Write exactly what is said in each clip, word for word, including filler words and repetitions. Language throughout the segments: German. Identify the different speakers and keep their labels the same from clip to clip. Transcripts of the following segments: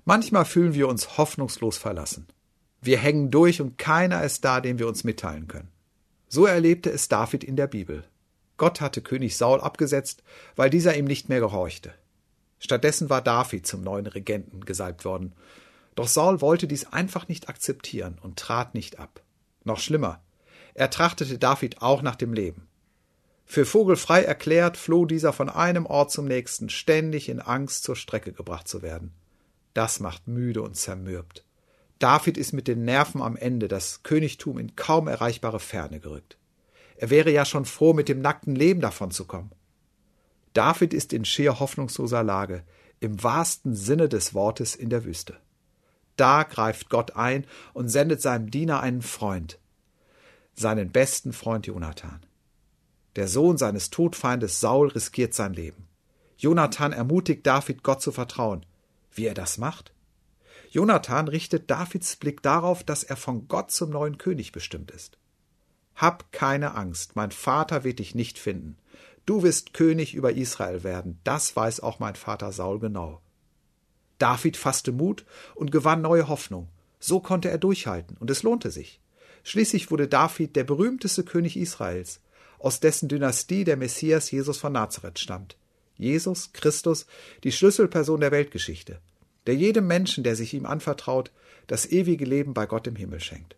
Speaker 1: Manchmal fühlen wir uns hoffnungslos verlassen. Wir hängen durch und keiner ist da, den wir uns mitteilen können. So erlebte es David in der Bibel. Gott hatte König Saul abgesetzt, weil dieser ihm nicht mehr gehorchte. Stattdessen war David zum neuen Regenten gesalbt worden. Doch Saul wollte dies einfach nicht akzeptieren und trat nicht ab. Noch schlimmer, er trachtete David auch nach dem Leben. Für vogelfrei erklärt, floh dieser von einem Ort zum nächsten, ständig in Angst zur Strecke gebracht zu werden. Das macht müde und zermürbt. David ist mit den Nerven am Ende, das Königtum in kaum erreichbare Ferne gerückt. Er wäre ja schon froh, mit dem nackten Leben davonzukommen. David ist in schier hoffnungsloser Lage, im wahrsten Sinne des Wortes in der Wüste. Da greift Gott ein und sendet seinem Diener einen Freund, seinen besten Freund Jonathan. Der Sohn seines Todfeindes Saul riskiert sein Leben. Jonathan ermutigt David, Gott zu vertrauen. Wie er das macht? Jonathan richtet Davids Blick darauf, dass er von Gott zum neuen König bestimmt ist. Hab keine Angst, mein Vater wird dich nicht finden. Du wirst König über Israel werden, das weiß auch mein Vater Saul genau. David fasste Mut und gewann neue Hoffnung. So konnte er durchhalten, und es lohnte sich. Schließlich wurde David der berühmteste König Israels, aus dessen Dynastie der Messias Jesus von Nazareth stammt. Jesus Christus, die Schlüsselperson der Weltgeschichte, der jedem Menschen, der sich ihm anvertraut, das ewige Leben bei Gott im Himmel schenkt.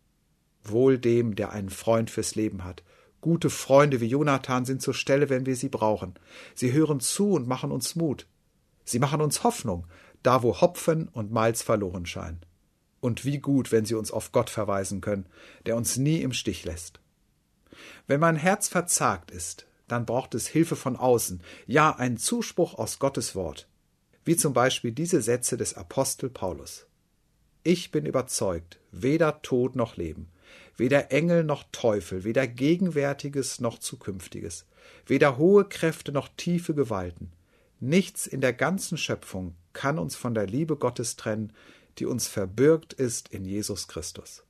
Speaker 1: Wohl dem, der einen Freund fürs Leben hat. Gute Freunde wie Jonathan sind zur Stelle, wenn wir sie brauchen. Sie hören zu und machen uns Mut. Sie machen uns Hoffnung, da wo Hopfen und Malz verloren scheinen. Und wie gut, wenn sie uns auf Gott verweisen können, der uns nie im Stich lässt. Wenn mein Herz verzagt ist, dann braucht es Hilfe von außen, ja, einen Zuspruch aus Gottes Wort. Wie zum Beispiel diese Sätze des Apostel Paulus. Ich bin überzeugt, weder Tod noch Leben, weder Engel noch Teufel, weder Gegenwärtiges noch Zukünftiges, weder hohe Kräfte noch tiefe Gewalten. Nichts in der ganzen Schöpfung kann uns von der Liebe Gottes trennen, die uns verbürgt ist in Jesus Christus.